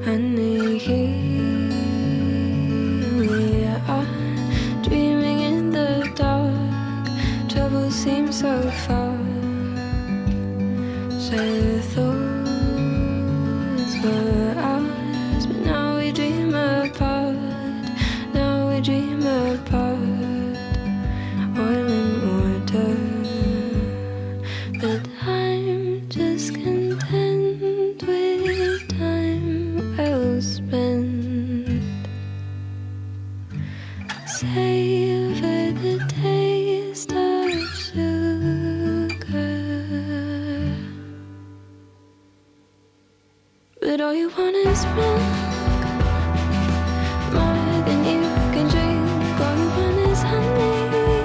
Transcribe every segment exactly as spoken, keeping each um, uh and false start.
Honey, here we are, dreaming in the dark. Trouble seems so far. Said the thoughts were ours, but now we dream apart. Now we dream apart. Oil and water, but I'm just content with time well spent. Savor the taste of sugar, but all you want is milk, more than you can drink. All you want is honey.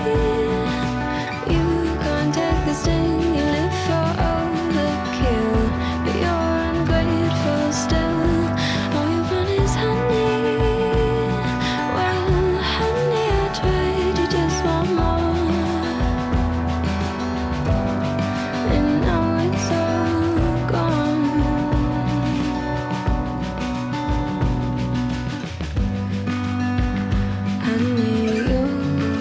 You can't take the sting. You live for overkill, but you're ungrateful still. All you want is honey. Well, honey, I tried. You just want more, and now it's all gone. Honey, you're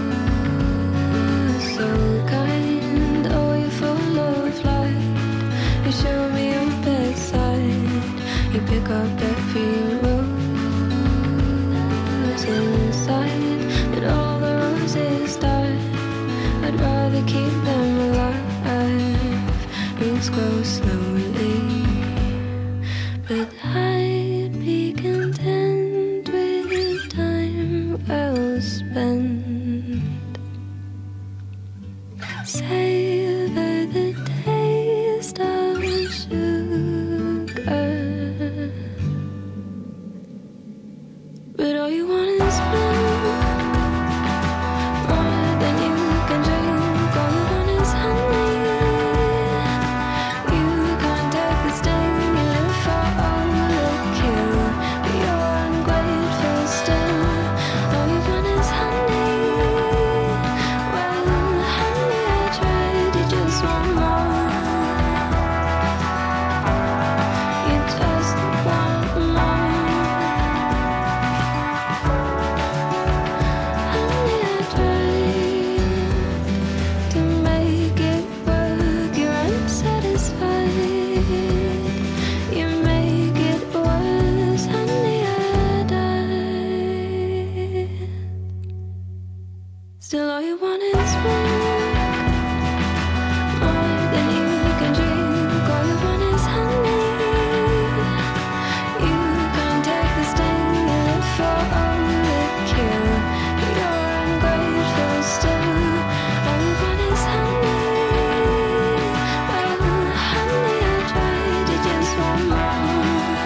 so kind. Oh, you're full of light. You show me your bedside. You pick up every rose inside, but all the roses die. I'd rather keep them alive. Roots grow slowly, but I'd be content with time well spent. Savor the taste of sugar, but all you want is milk, more than you can drink. All you want is honey. You can't take the sting. You live for overkill, but you're ungrateful still. All you want is honey. Well, honey, I tried. You just want more. You just want more. Honey, I tried to make it work. You're unsatisfied. You make it worse. Honey, I died. Still, all you want is milk, more than you can drink. All you want is honey. You can't take the sting. You live for overkill, but you're ungrateful still. All you want is honey. Well, honey, I tried. You just want more.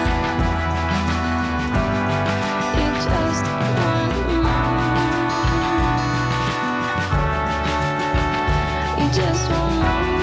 You just want more. You just want more.